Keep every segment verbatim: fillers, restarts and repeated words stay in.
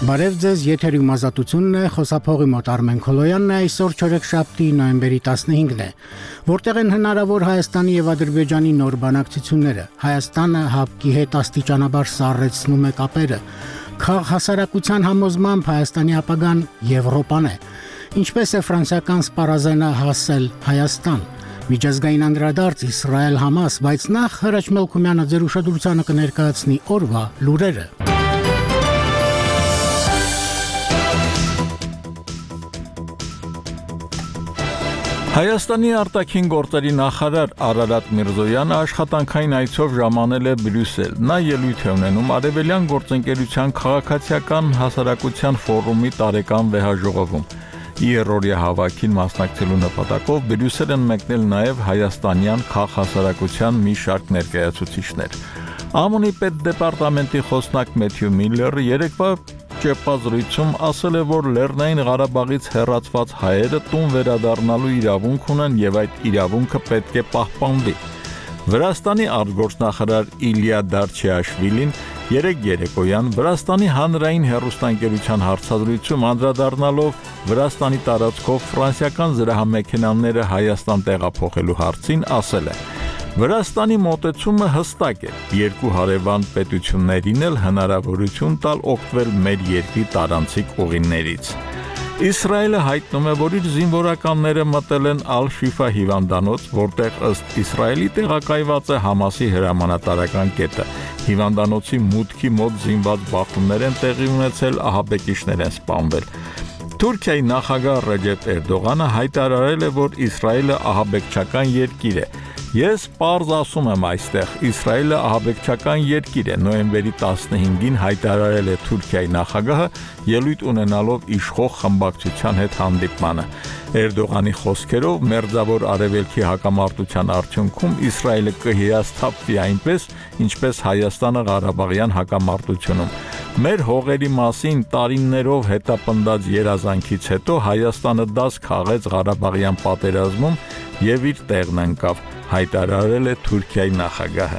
Բարև ձեզ, եթերում ազատությունն է, խոսափողի մոտ Արմեն Քոլոյանն է, այսօր չորեքշաբթի նոյեմբերի տասնհինգն է, որտեղ են հնարավոր Հայաստանի եւ Ադրբեջանի նոր բանակցությունները։ Հայաստանը ՀԱՊԿ-ի հետ աստիճանաբար սառեցնում է կապերը։ Քաղաքասարակության համոզմամբ Հայաստանի ապագան Եվրոպան է։ Ինչպես է ֆրանսիական սպառազենը հասել Հայաստան։ Միջազգային անդրադարձ Իսրայել-Համաս, բայց նախ Հրաչ Մելքումյանը ձեր ուշադրությանը կներկայացնի օրվա լուրերը։ Հայաստանի արտաքին գործերի նախարար Արարատ Միրզոյանը աշխատանքային այցով ժամանել է Բրյուսել։ Նա ելույթ է ունենում Արևելյան գործընկերության քաղաքացիական հասարակության ֆորումի տարեկան վեհաժողովում։ Երրորդյա հավաքին մասնակցելու նպատակով Բրյուսել են մեկնել նաև հայաստանյան քաղաքասարակության մի շարք ներկայացուցիչներ։ ԱՄՈՆ-ի պետդեպարտամենտի խոսնակ Մեթյու Միլլերը երեկվա ճեպազրույցում ասել է, որ Լեռնային Ղարաբաղից հեռացված հայերը տուն վերադառնալու իրավունք ունեն եւ այդ իրավունքը պետք է պահպանվի։ Վրաստանի արտգործնախարար Իլիա Դարչեաշվիլին երեկ երեկոյան Վրաստանի հանրային հեռուստաընկերության հարցազրույցում անդրադառնալով Վրաստանի տարածքով ֆրանսիական զրահամեքենաները Հայաստան տեղափոխելու հարցին ասել է. Վրաստանի մոտեցումը հստակ է, երկու հարևան պետություններին էլ հնարավորություն տալ օգտվել մեր երկրի տարանցիկ ուղիներից։ Իսրայելը հայտնում է, որ իր զինվորականները մտել են Ալ-Շիֆա հիվանդանոց, որտեղ ըստ Իսրայելի տեղակայված է Համասի հրամանատարական կետը։ Հիվանդանոցի մուտքի մոտ զինված բախումներ են տեղի ունեցել, ահաբեկիչներ են սպանվել։ Թուրքիայի նախագահ Ռեջեփ Էրդողանը հայտարարել է, որ Իսրայելը ահաբեկչական երկիր է։ Ես պարզ ասում եմ այստեղ, Իսրայելը ահաբեկչական երկիր է, նոյեմբերի տասնհինգին հայտարարել է Թուրքիայի նախագահը ելույթ ունենալով իշխող խմբակցության հետ հանդիպմանը։ Էրդողանի խոսքերով մերձավոր արևելքի հակամարտության արդյունքում Իսրայելը կհիասթափվի այնպես, ինչպես Հայաստանը Ղարաբաղյան հակամարտությունում։ Մեր հողերի մասին տարիներով հետապնդած երազանքից հետո Հայաստանը դաս քաղեց Ղարաբաղյան պատերազմում եւ իր տեղն ընկավ, հայտարարել է Թուրքիայի նախագահը։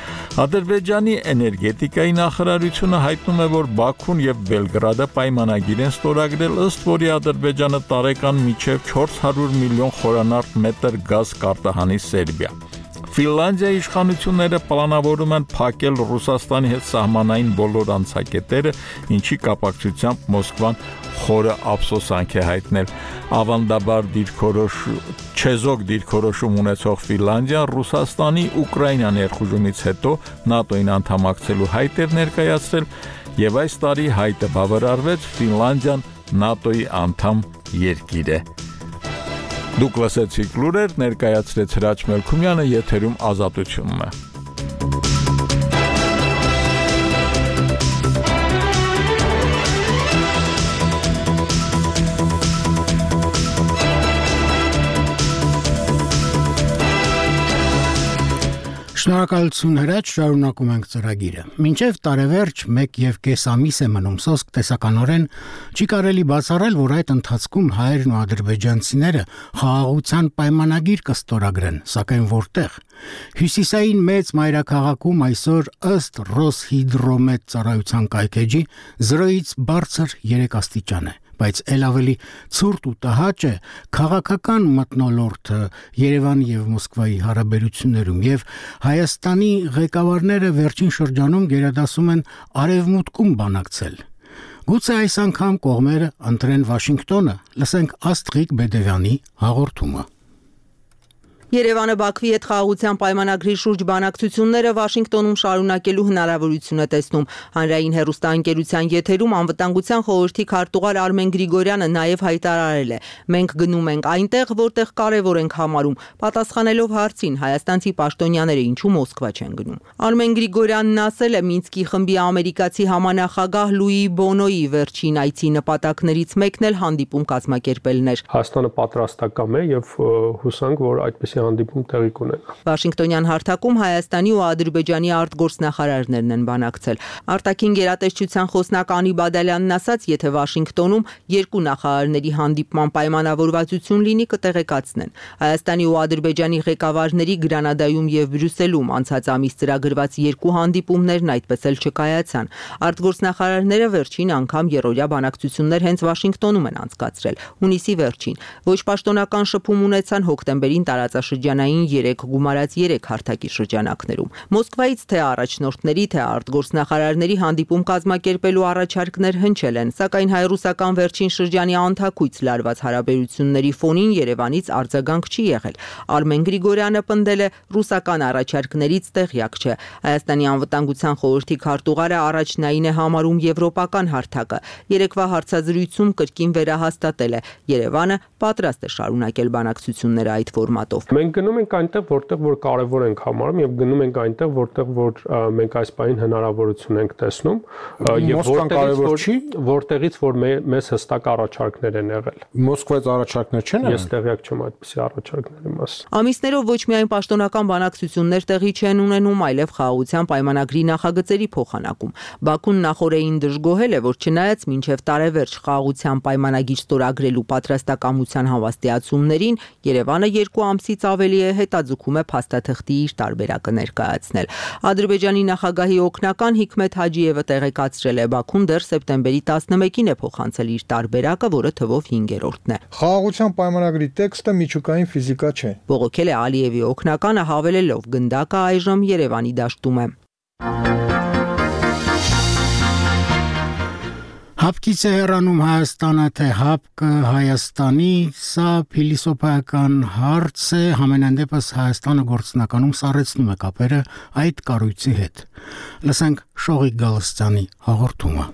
Ադրբեջանի էներգետիկայի նախարարությունը հայտնում է, որ Բաքուն եւ Բելգրադը պայմանագիր են ստորագրել, ըստ որի Ադրբեջանը տարեկան մինչեւ չորս հարյուր միլիոն խորանարդ մետր գազ կարտահանի Սերբիա։ Ֆինլանդիայի իշխանությունները պլանավորում են փակել Ռուսաստանի հետ սահմանային բոլոր անցակետերը, ինչի կապակցությամբ Մոսկվան խորը ափսոսանք է հայտնել։ Ավանդաբար դիրքորոշ չեզոք դիրքորոշում ունեցող Ֆինլանդիան Ռուսաստանի Ուկրաինա ներխուժումից հետո ՆԱՏՕ-ին անդամակցելու հայտ էր ներկայացրել եւ այս տարի հայտը բավարարվեց, Ֆինլանդիան ՆԱՏՕ-ի անդամ երկիր է։ Դուք լսեցիք լուրեր, ներկայացրեց Հրաչ Մելքումյանը, եթերում ազատությունն է։ Շնորհակալություն Հրաչ, շարունակում ենք ծրագիրը։ Մինչև տարեվերջ մեկ եւ կես ամիս է մնում սոսկ տեսականորեն չի կարելի բացառել, որ այդ ընթացքում հայերն ու ադրբեջանցիները խաղաղության պայմանագիր կստորագրեն, սակայն որտեղ։ Հյուսիսային մեծ մայրաքաղաքում այսօր ըստ Ռոսհիդրոմետ ծառայության կայքեջի զրոյից բարձր երեք աստիճան է, բայց ել ավելի ցուրտ ու տհաճ է քաղաքական մթնոլորտը Երևանի եւ Մոսկվայի հարաբերություններում եւ Հայաստանի ղեկավարները վերջին շրջանում գերադասում են արևմուտքում բանակցել։ Գուցե այս անգամ կողմերը ընտրեն Վաշինգտոնը, լսենք Աստղիկ Բեդևյանի հաղորդումը։ Երևանը Բաքվի հետ խաղաղության պայմանագրի շուրջ բանակցությունները Վաշինգտոնում շարունակելու հնարավորություն է տեսնում։ Հանրային հեռուստաընկերության եթերում անվտանգության խորհրդի քարտուղար Արմեն Գրիգորյանը նաև հայտարարել է. «Մենք գնում ենք այնտեղ, որտեղ կարևոր ենք համարում», պատասխանելով հարցին հայաստանցի պաշտոնյաները ինչու Մոսկվա չեն գնում։ Արմեն Գրիգորյանն ասել է Մինսկի խմբի ամերիկացի համանախագահ Լուի Բոնոյի վերջին այցի նպատակներից մեկն էլ հանդիպում կազմակերպելն էր։ Հայաստանը պատրաստակամ է եւ հուսանք, որ այդպիսի հանդիպում տեղի կունենա։ Վաշինգտոնյան հարթակում Հայաստանի ու Ադրբեջանի արտգործնախարարներն են բանակցել։ Արտաքին գերատեսչության խոսնակ Անի Բադալյանն ասաց, եթե Վաշինգտոնում երկու նախարարների հանդիպման պայմանավորվածություն լինի, կտեղեկացնեն։ Հայաստանի ու Ադրբեջանի ղեկավարների Գրանադայում եւ Բրյուսելում անցած ամիս ծրագրված երկու հանդիպումներն այդպես էլ չկայացան։ Արտգործնախարարները վերջին անգամ երրորդյա բանակցություններ հենց Վաշինգտոնում են անցկացրել, հունիսի վերջին։ Ոչ պաշտոնական շփում ունեցան հոկտեմբերին տարածաշրջանային երեք գումարած երեք հարթակի շրջանակներում։ Մոսկվայից թե առաջնորդների, թե արտգործնախարարների հանդիպում կազմակերպելու առաջարկներ հնչել են, սակայն հայ-ռուսական վերջին շրջանի անթակույց լարված հարաբերությունների ֆոնին Երևանից արձագանք չի եղել։ Արմեն Գրիգորյանը պնդել է, ռուսական առաջարկներից տեղյակ չէ։ Հայաստանի անվտանգության խորհրդի քարտուղարը առաջնային է համարում եվրոպական հարթակը։ Երեկվա հարցազրույցում կրկին վերահաստատել է, Երևանը պատրաստ է շարունակել բանակցությունները այդ ֆորմատով։ Մենք գնում ենք այնտեղ, որտեղ որ կարևոր ենք համարում եւ գնում ենք այնտեղ, որտեղ որ մենք այս պահին հնարավորություն ենք տեսնում եւ որտեղից որտեղից որ մեզ հստակ առաջարկներ են եղել։ Մոսկվայից առաջարկներ չեն եղել։ Ես տեղյակ չեմ այդպիսի առաջարկների մասին։ Ամիսներով ոչ միայն պաշտոնական բանակցություններ տեղի չեն ունենում, այլև խաղաղության պայմանագրի նախագծերի փոխանակում։ Բաքուն նախորդին դժգոհել է, որ չնայած մինչև տարեվերջ խաղաղության պայմանագիր ստորագրելու պատրաստակամության հավաստիացումներին, Երևանը երկու ամսից ավելի է հետաձգում է փաստաթղթի իր տարբերակը ներկայացնել։ Ադրբեջանի նախագահի օգնական Հիկմետ Հաջիևը տեղեկացրել է, Բաքուն դեռ սեպտեմբերի տասնմեկին է փոխանցել իր տարբերակը, որը թվով հինգերորդն է։ Խաղաղության պայմանագրի տեքստը միջուկային ֆիզիկա չէ։ Բողոքել է Ալիևի օգնականը, հավելելով, գնդակը այժմ Երևանի դաշտում է։ Հապկից է հեռանում Հայաստանը, թե հապկը Հայաստանի, սա փիլիսոփայական հարց է, համենայն դեպս Հայաստանը գործնականում սառեցնում է կապերը այդ կառույցի հետ։ Լսենք Շողիկ Գալստյանի հաղորդումը։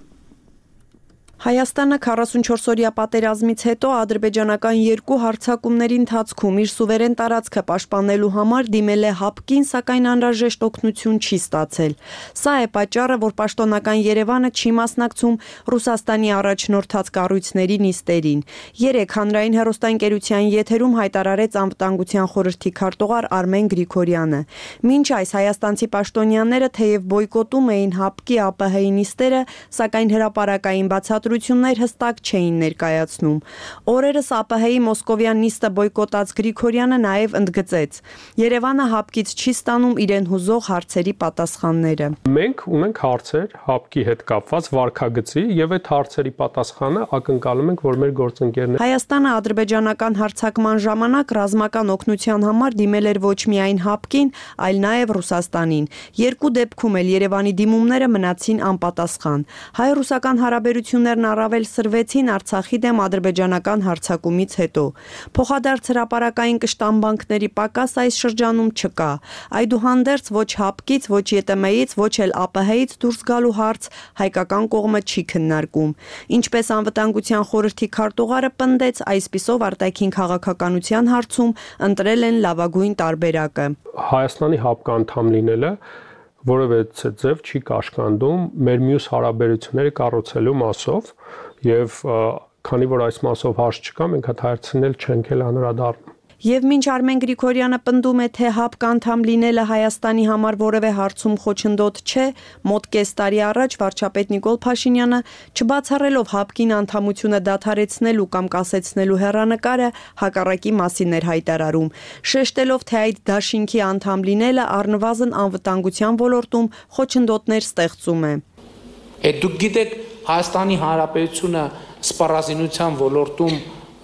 Հայաստանը քառասունչորսօրյա պատերազմից հետո ադրբեջանական երկու հարձակումների ընթացքում իր սուվերեն տարածքը պաշտպանելու համար դիմել է հապկին, սակայն անհրաժեշտ օգնություն չի ստացել։ Սա է պատճառը, որ պաշտոնական Երևանը չի մասնակցում Ռուսաստանի առաջնորդած կառույցների նիստերին։ Երեկ հանրային հեռուստաընկերության եթերում հայտարարեց անվտանգության խորհրդի քարտուղար Արմեն Գրիգորյանը։ Մինչ այս հայաստանցի պաշտոնյաները թեև բոյկոտում էին հապկի ԱՊՀ-ի նիստերը, սակայն հրապարակային բացատրություններ հստակ չէին ներկայացնում։ Օրերս ԱՊՀ-ի մոսկովյան նիստը բոյկոտած Գրիգորյանը նաև ընդգծեց. Երևանը հապկից չի ստանում իրեն հուզող հարցերի պատասխանները։ Մենք ունենք հարցեր հապկի հետ կապված վարքագծի եւ այդ հարցերի պատասխանը ակնկալում ենք, որ մեր գործընկերները Հայաստանը ադրբեջանական հարձակման ժամանակ ռազմական օգնության համար դիմել էր ոչ միայն հապկին, այլ նաև Ռուսաստանին։ Երկու դեպքում էլ Երևանի դիմումները մնացին անպատասխան։ Հայ-ռուսական հարաբերություններն առավել սրվեցին Արցախի դեմ ադրբեջանական հարձակումից հետո։ Փոխադարձ հրապարակային կշտամբանքների պակաս այս շրջանում չկա։ Այդուհանդերձ ոչ հապկից, ոչ ԵՏՄ-ից, ոչ էլ ԱՊՀ-ից դուրս գալու հարց հայկական կողմը չի քննարկում։ Ինչպես անվտանգության խորհրդի քարտուղարը պնդեց, այսպիսով արտաքին քաղաքականության հարցում ընտրել են լավագույն տարբերակը։ Հայաստանի հապկը անդամ լինելը որևէ ձև չի կաշկանդում մեր մյուս հարաբերությունները կառուցելու մասով եւ քանի որ այս մասով հարց չկա, մենք այդ հարցին էլ չենք էլ անդրադառնում։ Եվ մինչ Արմեն Գրիգորյանը պնդում է, թե հապկ անդամ լինելը Հայաստանի համար որևէ հարցում խոչընդոտ չէ, մոտ կես տարի առաջ վարչապետ Նիկոլ Փաշինյանը, չբացառելով հապկին անդամությունը դադարեցնելու կամ կասեցնելու հեռանկարը, հակառակի մասին էր հայտարարում, շեշտելով, թե այդ դաշինքի անդամ լինելը առնվազն անվտանգության ոլորտում խոչընդոտներ ստեղծում է։ Այդ դուք գիտեք, Հայաստանի Հանրապետությունը սպառազինության ոլորտում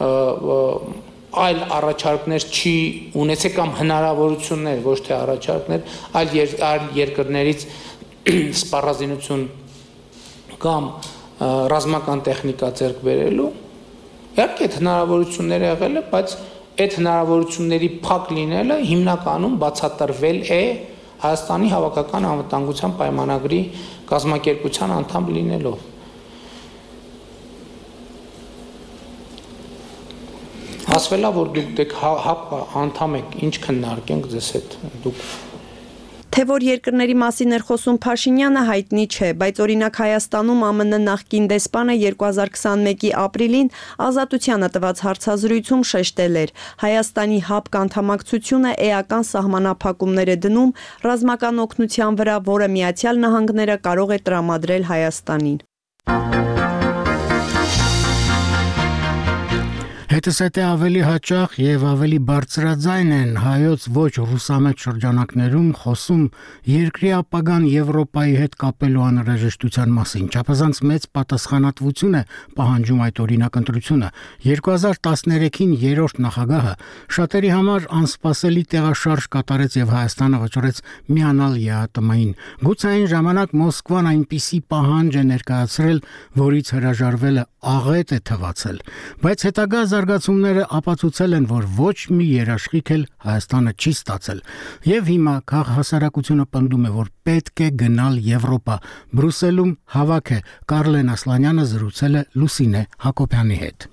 այլ առաջարկներ չի ունեցել կամ հնարավորություններ, ոչ թե առաջարկներ, այլ եր, երկրներից սպառազինություն կամ ռազմական տեխնիկա ձեռք բերելու։ Իհարկե այդ հնարավորությունները եղել է, բայց այդ հնարավորությունների փակ լինելը հիմնականում բացատրվել է Հայաստանի հավաքական անվտանգության պայմանագրի կազմակերպության անդամ լինելով։ Ասվելա, որ դուք դեք հապ անդամ եք, ինչ քննարկենք ձեզ հետ դուք։ Թե որ երկրների մասին էր խոսում Փաշինյանը հայտնի չէ, բայց օրինակ Հայաստանում ԱՄՆ նախկին դեսպանը երկու հազար քսաներկու ապրիլին Ազատությանը տված հարցազրույցում շեշտել էր. Հայաստանի ՀԱՊԿ անդամակցությունը էական սահմանափակումներ է դնում ռազմական օգնության վրա, որը Միացյալ Նահանգները կարող է տրամադրել Հայաստանին։ Հետսետե ավելի հաճախ եւ ավելի բարձրաձայն են հայոց ոչ ռուսամետ շրջանակներում խոսում երկրի ապագան Եվրոպայի հետ կապելու անհրաժեշտության մասին։ Չափազանց մեծ պատասխանատվություն է պահանջում այդ օրինակ ընտրությունը։ երկու հազար տասներեքին երրորդ նախագահը շատերի համար անսպասելի տեղաշարժ կատարեց եւ Հայաստանը վճռեց միանալ ԵԱՏՄ-ին։ Գուցե այն ժամանակ Մոսկվան այնպիսի պահանջ է ներկայացրել, որից հրաժարվելը աղետ է թվացել, բայց հետագա զարգացումները ապացուցել են, որ ոչ մի երաշխիք էլ Հայաստանը չի ստացել։ Եվ հիմա քաղաքասարակությունը պնդում է, որ պետք է գնալ Եվրոպա։ Բրուսելում հավաք է Կարլեն Ասլանյանը զրուցել է Լուսինե Հակոբյանի հետ։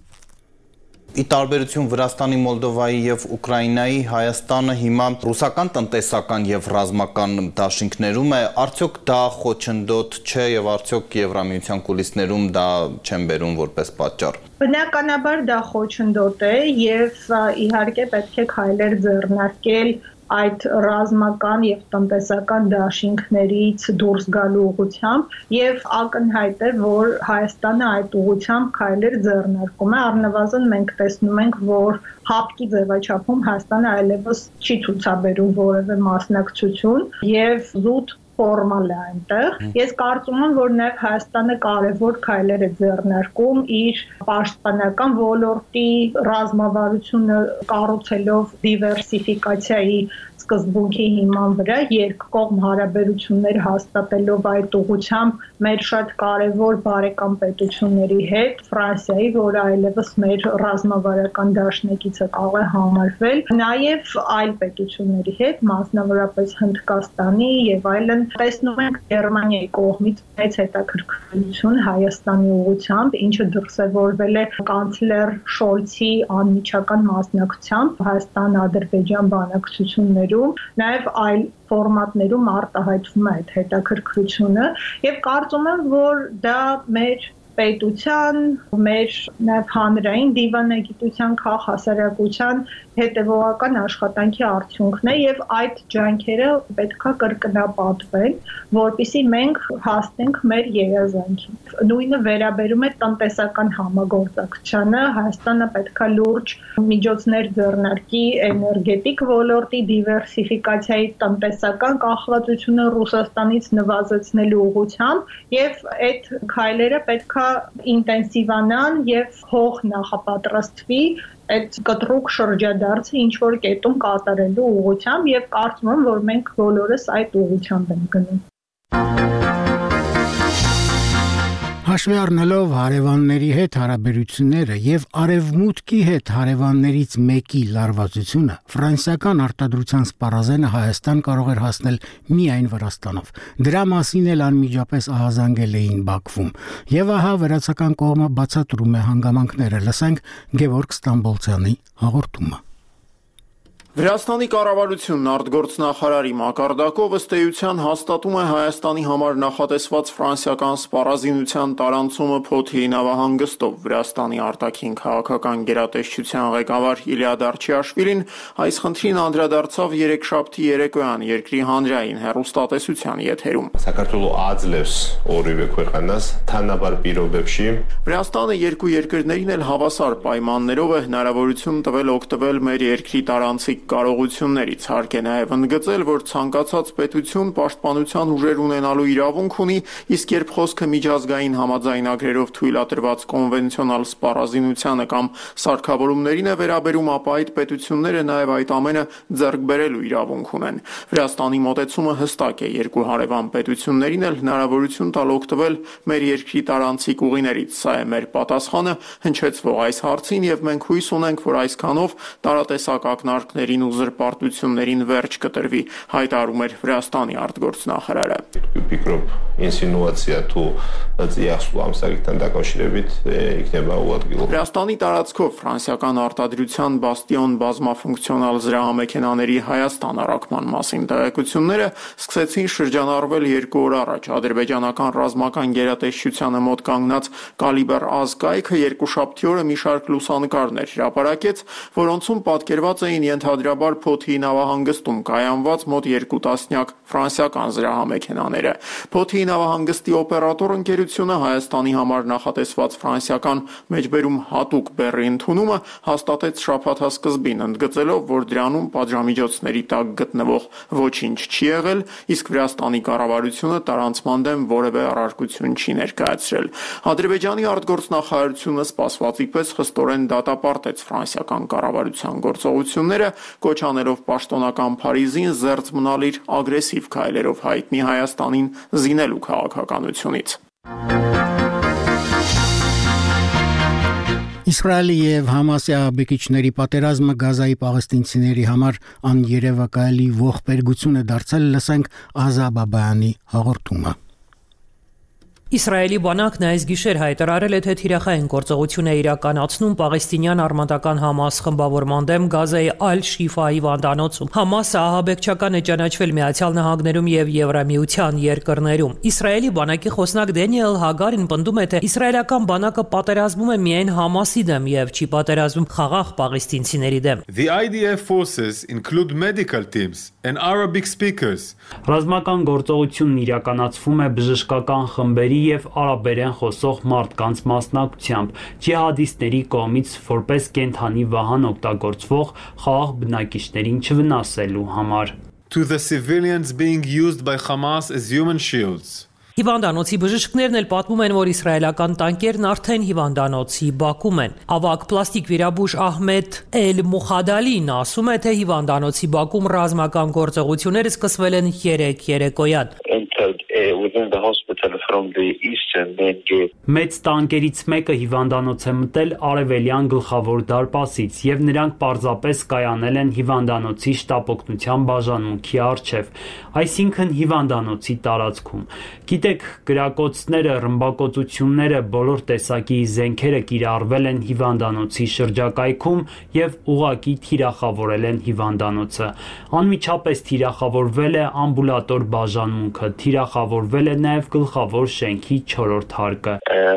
Ի տարբերություն Վրաստանի, Մոլդովայի եւ Ուկրաինայի, Հայաստանը հիմա ռուսական տնտեսական եւ ռազմական դաշինքներում է, արդյոք դա խոչընդոտ չէ եւ արդյոք Եվրամիության կուլիսներում դա չեն բերում որպես պատճառ։ Բնականաբար դա խոչընդոտ է եւ իհարկե պետք է քայլեր ձեռնարկել այդ ռազմական եւ տնտեսական դաշինքներից դուրս գալու ուղղությամբ եւ ակնհայտ է, որ Հայաստանը այդ ուղղությամբ քայլեր ձեռնարկում է, առնվազն մենք տեսնում ենք, որ ՀԱՊԿ-ի ձևաչափում Հայաստանը այլևս չի ցուցաբերում որևէ մասնակցություն եւ զուտ ֆորմալ է այնտեղ։ Ես կարծում եմ, որ նաև Հայաստանը կարևոր քայլեր է ձեռնարկում իր պաշտպանական ոլորտի ռազմավարությունը կառուցելով դիվերսիֆիկացիայի սկզբունքի հիման վրա, երկկողմ հարաբերություններ հաստատելով այդ ուղղությամբ մեր շատ կարևոր բարեկամ պետությունների հետ, Ֆրանսիայի, որը այլևս մեր ռազմավարական դաշնակիցը կարող է համարվել, նաև այլ պետությունների հետ, մասնավորապես Հնդկաստանի եւ այլն, տեսնում ենք Գերմանիայի կողմից մեծ հետաքրքրություն Հայաստանի ուղղությամբ, ինչը դրսևորվել է կանցլեր Շոլցի անմիջական մասնակցությամբ Հայաստան-Ադրբեջան բանակցություններում, նաև այլ ֆորմատներում արտահայտվում է այդ հետաքրքրությունը եւ կարծում եմ, որ դա մեր պետության, մեր նաև հանրային դիվանագիտության, քաղաքասարակության հետևողական աշխատանքի արդյունքն է եւ այդ ջանքերը պետքա կրկնապատվեն, որպեսզի մենք հասնենք մեր երազանքին։ Նույնը վերաբերում է տնտեսական համագործակցությանը, Հայաստանը պետքա լուրջ միջոցներ ձեռնարկի էներգետիկ ոլորտի դիվերսիֆիկացիայի, տնտեսական կախվածությունը Ռուսաստանից նվազեցնելու ուղղությամբ եւ այդ քայլերը պետքա ինտենսիվանան եւ հող նախապատրաստվի այդ կտրուկ շրջադարձը ինչ որ կետում կատարելու ուղղությամբ եւ կարծում եմ, որ մենք բոլորս այդ ուղղությամբ ենք գնում։ Հաշվի առնելով հարևանների հետ հարաբերությունները եւ արևմուտքի հետ հարևաններից մեկի լարվածությունը, ֆրանսիական արտադրության սպառազենը Հայաստան կարող էր հասնել միայն Վրաստանով։ Դրա մասին էլ անմիջապես ահազանգել էին Բաքվում։ Եվ ահա վրացական կողմը բացատրում է հանգամանքները։ Լսենք Գևորգ Ստամբոլցյանի հաղորդումը։ Վրաստանի կառավարությունն արտգործնախարարի մակարդակով ըստ էության հաստատում է Հայաստանի համար նախատեսված ֆրանսիական սպառազինության տարանցումը Փոթիի նավահանգստով։ Վրաստանի արտաքին քաղաքական գերատեսչության ղեկավար Իլիա Դարչիաշվիլին այս խնդրին անդրադարձավ երեքշաբթի երեկոյան երկրի հանրային հեռուստատեսության եթերում։ Საქართველოს აძლევს ორივე ქვეყანას თანაბარ პირობებში Վրաստանը երկու երկրներին էլ հավասար պայմաններով է հնարավորություն տվել օգտվել մեր երկրի տարանցիկ կարողություններից, հարկ է նաև ընդգծել, որ ցանկացած պետություն պաշտպանության ուժեր ունենալու իրավունք ունի, իսկ երբ խոսքը միջազգային համաձայնագրերով թույլատրված կոնվենցիոնալ սպառազինությանը կամ սարքավորումներին է վերաբերում, ապա այդ պետությունները նաև այդ ամենը ձեռք բերելու իրավունք ունեն։ Վրաստանի մոտեցումը հստակ է, երկու հարևան պետություններին էլ հնարավորություն տալ օգտվել մեր երկրի տարանցիկ ուղիներից։ Սա է մեր պատասխանը հնչեցվող այս հարցին եւ մենք հույս ունենք, որ այսքանով տարատեսակ ակնարկների պայմաններին ու զրպարտություններին վերջ կտրվի, հայտարարում էր Վրաստանի արտգործնախարարը։ Վրաստանի տարածքով ֆրանսիական արտադրության բաստիոն բազմաֆունկցիոնալ զրահամեքենաների Հայաստան առաքման մասին տեղեկությունները սկսեցին շրջանառվել երկու օր առաջ։ Ադրբեջանական ռազմական գերատեսչությանը մոտ կանգնած Կալիբր ազգայքը երկուշաբթի օրը մի շարք լուսանկարներ հրապարակեց, որոնցում պատկերված էին ենթադրաբար Փոթիի նավահանգստում կայանված մոտ երկու տասնյակ ֆրանսիական զրահամեքենաները։ Փոթիի նավահանգստի օպերատոր ընկերությունը Հայաստանի համար նախատեսված ֆրանսիական մեջբերում հատուկ բեռի ընդունումը հաստատեց շաբաթ սկզբին, ընդգծելով, որ դրանում պատժամիջոցների տակ գտնվող ոչինչ չի եղել, իսկ Վրաստանի կառավարությունը տարանցման դեմ որևէ առարկություն չի ներկայացրել։ Ադրբեջանի արտգործնախարարությունը սպասվածի պես խստորեն դատապարտեց ֆրանսիական կառավարության գործողությունները, կոչ անելով պաշտոնական Փարիզին զերծ մնալ իր ագրեսիվ քայլերով հայտնի Հայաստանին զինելու քաղաքականությունից։ Իսրայելի եւ Համասի ահաբեկիչների պատերազմը Գազայի պաղեստինցիների համար աներևակայելի ողբերգություն է դարձել, լսենք Ազա Բաբայանի հաղորդումը։ Իսրայելի բանակն այս գիշեր հայտարարել է, թե թիրախային գործողություն է իրականացնում պաղեստինյան արմատական Համաս խմբավորման դեմ Գազայի Ալ-Շիֆա հիվանդանոցում։ Համասը ահաբեկչական է ճանաչվել Միացյալ Նահանգներում եւ Եվրամիության երկրներում։ Իսրայելի բանակի խոսնակ Դենիել Հագարին պնդում է, թե իսրայելական բանակը պատերազմում է միայն Համասի դեմ եւ չի պատերազմում խաղաղ պաղեստինցիների դեմ։ The I D F forces include medical teams and Arabic speakers. Ռազմական գործողությունն իրականացվում է բժշկական խմբերի եւ արաբերեն խոսող մարդկանց մասնակցությամբ ջիհադիստների կողմից որպես կենթանի վահան օգտագործվող խաղաղ բնակիչներին չվնասելու համար. To the civilians being used by Hamas as human shields. Հիվանդանոցի բժիշկներն էլ պատմում են, որ իսրայելական տանկերն արդեն հիվանդանոցի բակում են։ Ավագ պլաստիկ վիրաբույժ Ահմեդ Էլ-Մուխադալին ասում է, թե հիվանդանոցի բակում ռազմական գործողությունները սկսվել են երեկ երեկոյան։ Մեծ տանկերից մեկը հիվանդանոց է մտել արևելյան գլխավոր դարպասից եւ նրանք պարզապես կայանել են հիվանդանոցի շտապօգնության բաժանմունքի առջև, այսինքն հիվանդանոցի տարածքում։ Գիտեք, գրակոծները, ռմբակոծությունները, բոլոր տեսակի զենքերը կիրառվել են հիվանդանոցի շրջակայքում եւ ուղակի թիրախավորել են հիվանդանոցը։ Անմիջապես թիրախավորվել է ամբուլատոր բաժանմունքը, թիրախավորվել է նաեւ գլխավոր շենքի չորրորդ հարկը։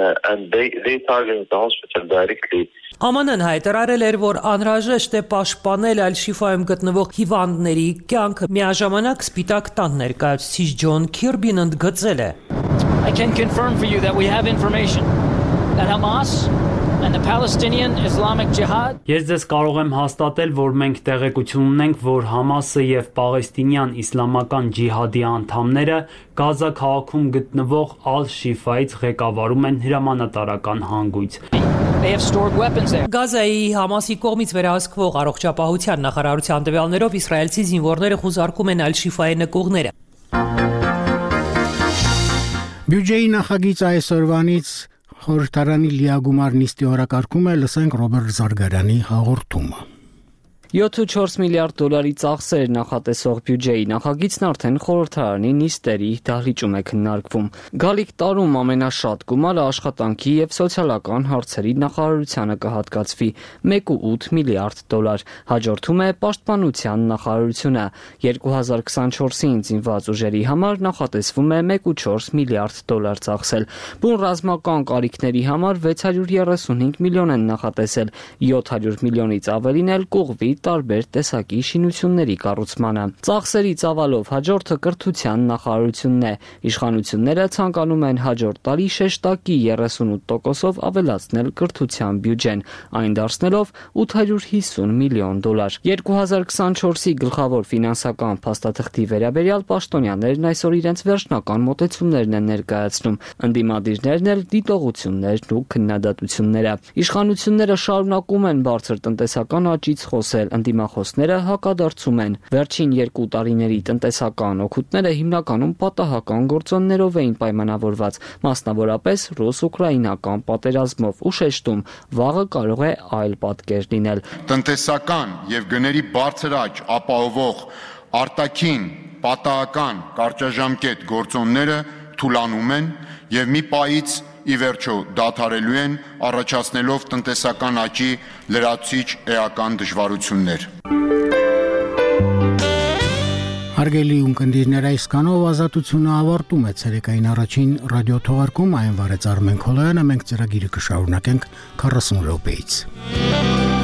Ა Մ Ն-ն հայտարարել էր, որ անհրաժեշտ է պաշտպանել Ալ-Շիֆայում գտնվող հիվանդների կյանքը։ Միաժամանակ Սպիտակ տան ներկայացուցիչ Ջոն Քիրբին ընդգծել է. I can confirm for you that we have information that Hamas and the Palestinian Islamic Jihad. Ես ձեզ կարող եմ հաստատել, որ մենք տեղեկություն ունենք, որ Համասը եւ Պաղեստինյան իսլամական ջիհադի անդամները Գազա քաղաքում գտնվող Ալ-Շիֆայից ղեկավարում են հրամանատարական հանգույց։ Գազայի Համասի կողմից վերահսկվող առողջապահության նախարարության տվյալներով իսրայելցի զինվորները խուզարկում են Ալ-Շիֆայի նկուղները։ Բյուջեի նախագիծ այսօրվանից խորհրդարանի լիագումար նիստի օրակարգում է, լսենք Ռոբերտ Զարգարյանի հաղորդումը։ յոթ ու չորս միլիարդ դոլարի ծախսեր նախատեսող բյուջեի նախագիծն արդեն խորհրդարանի նիստերի դահլիճում է քննարկվում։ Գալիք տարում ամենաշատ գումարը աշխատանքի եւ սոցիալական հարցերի նախարարությանը կհատկացվի մեկ ու ութ միլիարդ դոլար, հաջորդում է պաշտպանության նախարարությունը։ երկու հազար քսանչորսին զինված ուժերի համար նախատեսվում է մեկ ու չորս միլիարդ դոլար ծախսել։ Բուն ռազմական կարիքների համար վեց հարյուր երեսունհինգ միլիոն են նախատեսել, յոթ հարյուր միլիոնից ավելին էլ կուղվի տարբեր տեսակի շինությունների կառուցմանը։ Ծախսերի ծավալով հաջորդը կրթության նախարարությունն է։ Իշխանությունները ցանկանում են հաջորդ տարի շեշտակի երեսունութ տոկոսով ավելացնել կրթության բյուջեն, այն դարձնելով ութ հարյուր հիսուն միլիոն դոլար։ երկու հազար քսանչորսի գլխավոր ֆինանսական փաստաթղթի վերաբերյալ պաշտոնյաներն այսօր իրենց վերջնական մոտեցումներն են ներկայացնում, ընդդիմադիրներն էլ դիտողություններն ու քննադատությունները։ Իշխանությունները շարունակում են բարձր տնտեսական աճից խոսել, Ընդդիմախոսները հակադարձում են։ Վերջին երկու տարիների տնտեսական օգուտները հիմնականում պատահական գործոններով էին պայմանավորված, մասնավորապես ռուս-ուկրաինական պատերազմով, ու շեշտում, վաղը կարող է այլ պատկեր լինել։ Տնտեսական եւ գների բարձր աճ ապահովող արտաքին պատահական կարճաժամկետ գործոնները թուլանում են եւ մի պահից ի վերջո դադարելու են, առաջացնելով տնտեսական աճի լրացուցիչ էական դժվարություններ։ Հարգելի ունկնդիրներ, այս կանով ազատությունը ավարտում է ցերեկային առաջին ռադիոթողարկում, այն վարեց Արմեն Քոլոյանը, մենք ծրագիրը կշարունակենք քառասուն րոպեից։